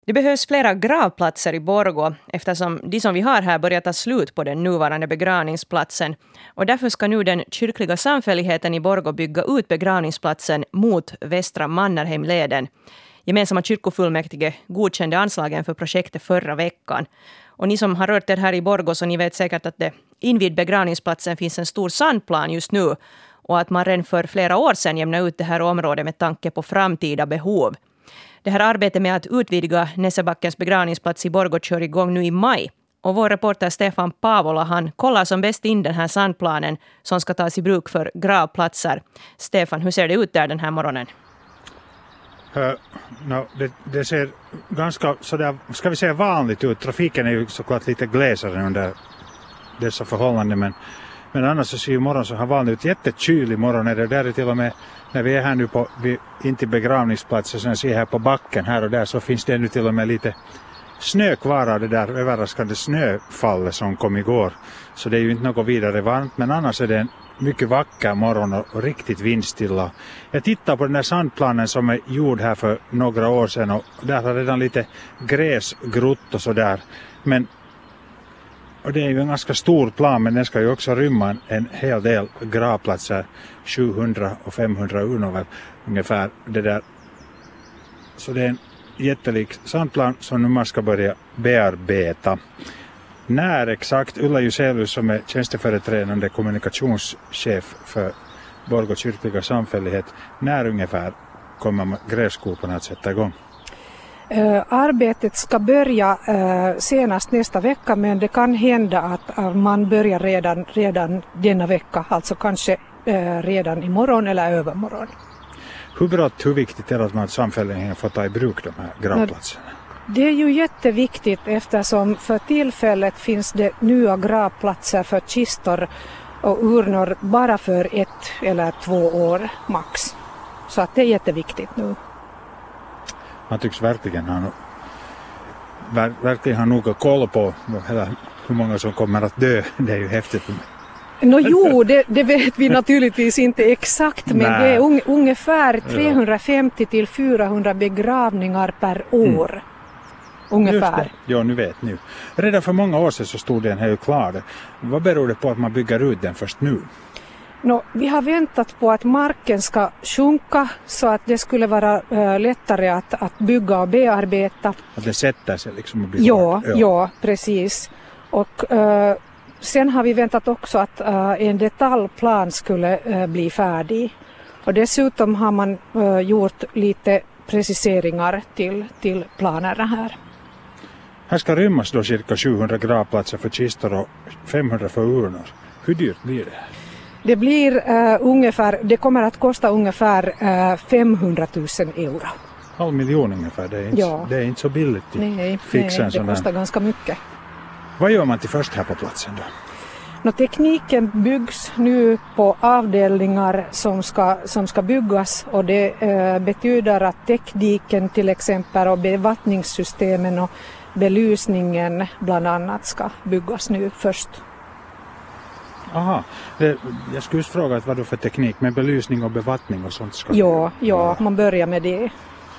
Det behövs flera gravplatser i Borgå eftersom de som vi har här börjar ta slut på den nuvarande begravningsplatsen. Och därför ska nu den kyrkliga samfälligheten i Borgå bygga ut begravningsplatsen mot Västra Mannerheimleden. Gemensamma kyrkofullmäktige godkände anslagen för projektet förra veckan. Och ni som har rört er här i Borgå, så ni vet säkert att det invid begravningsplatsen finns en stor sandplan just nu. Och att man redan för flera år sedan jämnade ut det här området med tanke på framtida behov. Det här arbetet med att utvidga Näsebackens begravningsplats i Borgå kör igång nu i maj. Och vår reporter Stefan Pavola, han kollar som bäst in den här sandplanen som ska tas i bruk för gravplatser. Stefan, hur ser det ut där den här morgonen? Det ser ganska sådär, ska vi säga, vanligt ut. Trafiken är ju såklart lite glesare under dessa förhållanden, men annars så ser ju morgon så här vanligt ut. Jättekylig morgon är det. Där är till och med, när vi är här nu in till begravningsplatsen, så ser här på backen här och där, så finns det nu till och med lite snö kvar av det där överraskande snöfallet som kom igår. Så det är ju inte något vidare varmt, men annars är det en mycket vacker morgon och riktigt vindstilla. Jag tittar på den här sandplanen som är gjord här för några år sedan, och där har redan lite gräs grott och sådär. Och det är ju en ganska stor plan, men den ska ju också rymma en hel del gravplatser, 700 och 500 urnor ungefär det där. Så det är en jättelik sandplan som nu man ska börja bearbeta. När exakt? Ulla Juselius, som är tjänsteföreträdande kommunikationschef för Borgå kyrkliga samfällighet, när ungefär kommer grävskoporna att sätta igång? Arbetet ska börja senast nästa vecka, men det kan hända att man börjar redan denna vecka, alltså kanske redan imorgon eller övermorgon. Hur viktigt är det att man samfälligheten får ta i bruk de här gravplatserna? Det är ju jätteviktigt, eftersom för tillfället finns det nya gravplatser för kistor och urnor bara för 1 eller 2 år max. Så att det är jätteviktigt nu. Man tycks verkligen ha noga koll på hur många som kommer att dö. Det är ju häftigt. Det vet vi naturligtvis inte exakt, men det är ungefär 350 till 400 begravningar per år. Ungefär. Ja, nu vet ni. Redan för många år sedan så stod den här ju klar. Vad beror det på att man bygger ut den först nu? Vi har väntat på att marken ska sjunka så att det skulle vara lättare att bygga och bearbeta. Att det sätter sig liksom och blir ja, precis. Och sen har vi väntat också att en detaljplan skulle bli färdig. Och dessutom har man gjort lite preciseringar till planerna här. Här ska rymmas då cirka 700 gravplatser för kistor och 500 för urnor. Hur dyrt blir det? Det blir det kommer att kosta ungefär 500 000 euro. 500 000 ungefär, det är inte så billigt. Nej, det kostar ganska mycket. Vad gör man till först här på platsen då? Tekniken byggs nu på avdelningar som ska byggas, och det betyder att täckdiken till exempel och bevattningssystemen och belysningen bland annat ska byggas nu först. Aha, jag skulle just fråga vad då för teknik med belysning och bevattning och sånt ska. Ja, man börjar med det.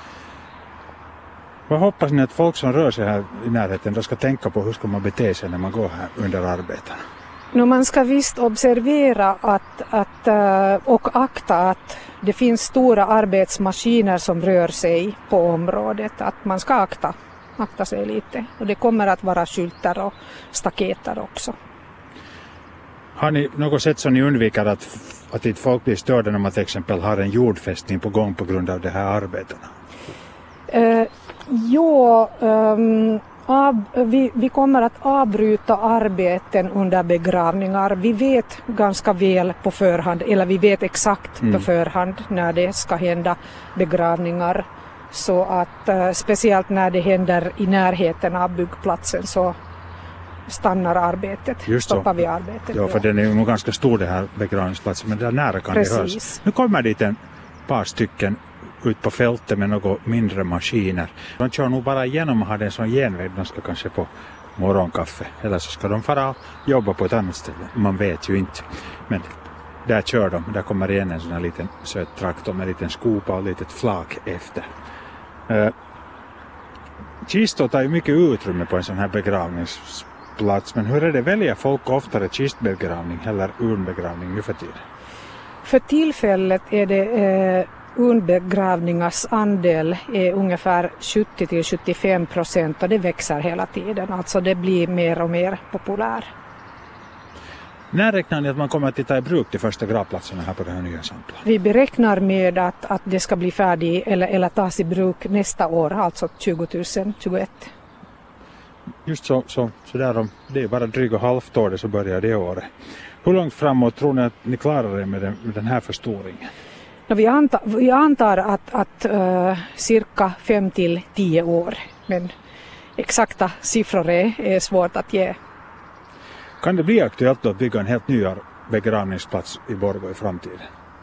Vad hoppas ni att folk som rör sig här i närheten då ska tänka på, hur ska man bete sig när man går här under arbetena? Man ska visst observera och akta att det finns stora arbetsmaskiner som rör sig på området. Att man ska akta sig lite. Och det kommer att vara skyltar och staketer också. Har ni något sätt som ni undviker att inte folk blir störda när man till exempel har en jordfästning på gång på grund av de här arbetena? Vi kommer att avbryta arbeten under begravningar. Vi vet ganska väl på förhand, eller vi vet exakt på förhand när det ska hända begravningar. Så att speciellt när det händer i närheten av byggplatsen så stannar arbetet, stoppar vi arbetet. Ja, för den är ju nog ganska stor, det här begravningsplatsen, men där nära kan det höras. Nu kommer dit en par stycken ut på fältet med något mindre maskiner. De kör nog bara igenom och har en sån genväg. De ska kanske på morgonkaffe. Eller så ska de fara och jobba på ett annat ställe. Man vet ju inte. Men där kör de. Där kommer igen en sån här liten söt traktor med en liten skopa och litet flak efter. Kistor tar ju mycket utrymme på en sån här begravningsplats, men hur är det, väljer folk oftare kistbegravning eller urnbegravning nu för tiden? För tillfället är det urnbegravningars andel är ungefär 70-75% och det växer hela tiden. Alltså det blir mer och mer populär. När räknar ni att man kommer att ta i bruk de första gravplatserna här på det här nya samhället? Vi beräknar med att det ska bli färdigt eller tas i bruk nästa år, alltså 2021. Just så där om det är bara drygt och halvt år så börjar det året. Hur långt framåt tror ni att ni klarar er med den här förstoringen? Vi antar att cirka 5-10 år, men exakta siffror är svårt att ge. Kan det bli aktuellt att bygga en helt ny begravningsplats i Borgå i framtiden?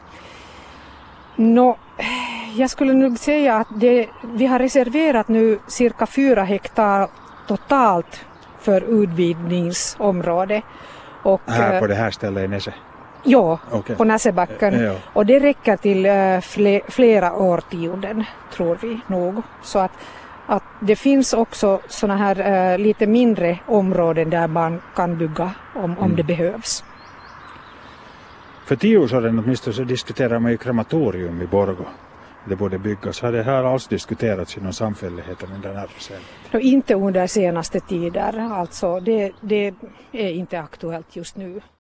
Jag skulle nog säga att vi har reserverat nu cirka 4 hektar totalt för utvidgningsområde. Och, här på det här stället i Näse? Ja, okay. På Näsebacken. Ja. Och det räcker till flera årtionden, tror vi nog. Så att det finns också såna här lite mindre områden där man kan bygga om det behövs. För 10 år sedan åtminstone så diskuterar man ju krematorium i Borgå. Det borde byggas. Har det här alls diskuterats inom samfälligheten under den här försäljningen? Inte under senaste tider. Alltså det är inte aktuellt just nu.